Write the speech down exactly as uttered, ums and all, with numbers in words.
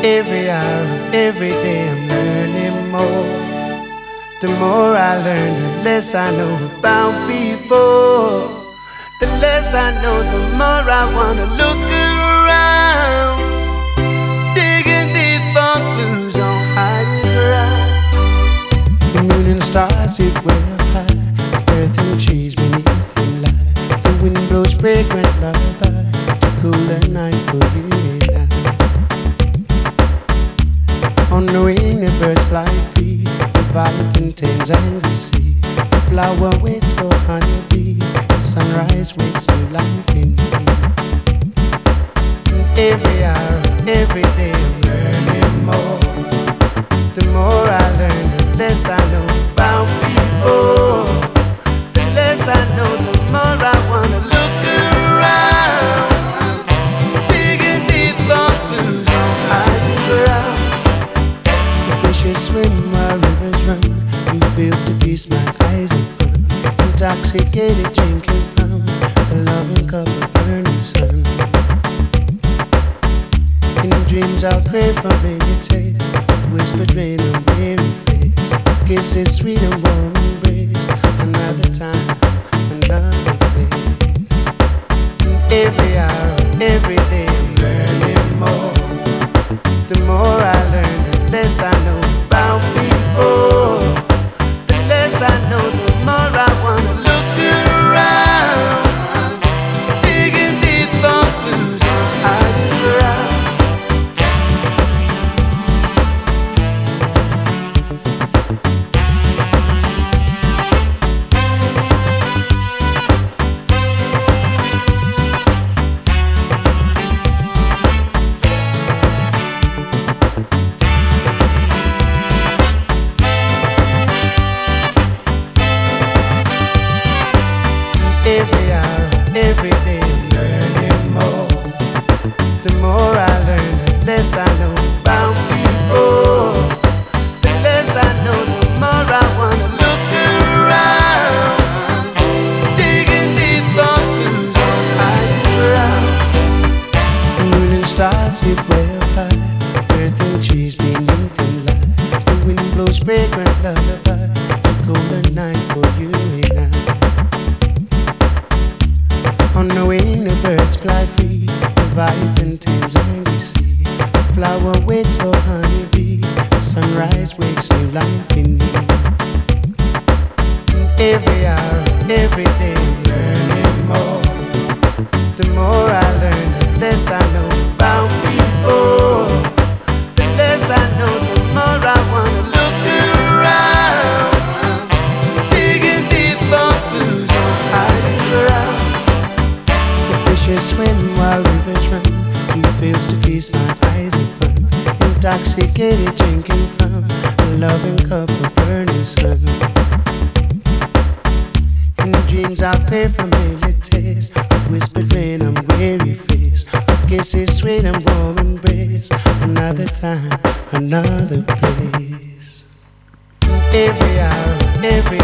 Every hour of every day I'm learning more. The more I learn, the less I know about before. The less I know, the more I wanna look around, digging deep for clues on higher ground. The moon and the stars sit way up high, earth and the trees beneath the light. The wind blows fragrant lullaby to cool the night for you and I. On the wing the birds fly free, Leviathan tames and the sea. The flower waits for honeybee, the sunrise wakes new life in me. Every hour, every day I'm learning more. The more I learn, the less I know about before. The less I know, the more I wanna look around, digging deep for clues on higher ground. Fishes swim while rivers run, new fields to feast my eyes in fun. Intoxicated drinking from the loving cup of burning sun. In dreams I'll crave familiar taste, whispered rain on weary face, kisses sweet and warm embrace. Another time, another place. Every hour, every day I'm learning more. The more I learn, the less I know about before. The less I know, the more I wanna look around, digging deep for clues on higher ground. Every hour, every day I'm learning more. The more I learn, the less I know about before. The less I know, the more I wanna look around, digging deep for clues on higher ground. The moon and stars sit way up high, earth and trees beneath the light. The wind blows fragrant lullaby to cool the night for you and I. On the wing the birds fly free, Leviathan tames and the sea. The flower waits for honeybee, the sunrise wakes new life in me. Every hour, every day I'm learning more. The more I learn, the less I know about before. The less I know, the more I wanna look around, digging deep for clues on higher ground. Fishes swim while rivers run, new fields to feast my eyes in fun. Intoxicated drinking from the loving cup of burning sun. In dreams I'll crave familiar taste, whispered rain on weary face, kisses sweet and warm embrace. Another time, another place. Every hour, every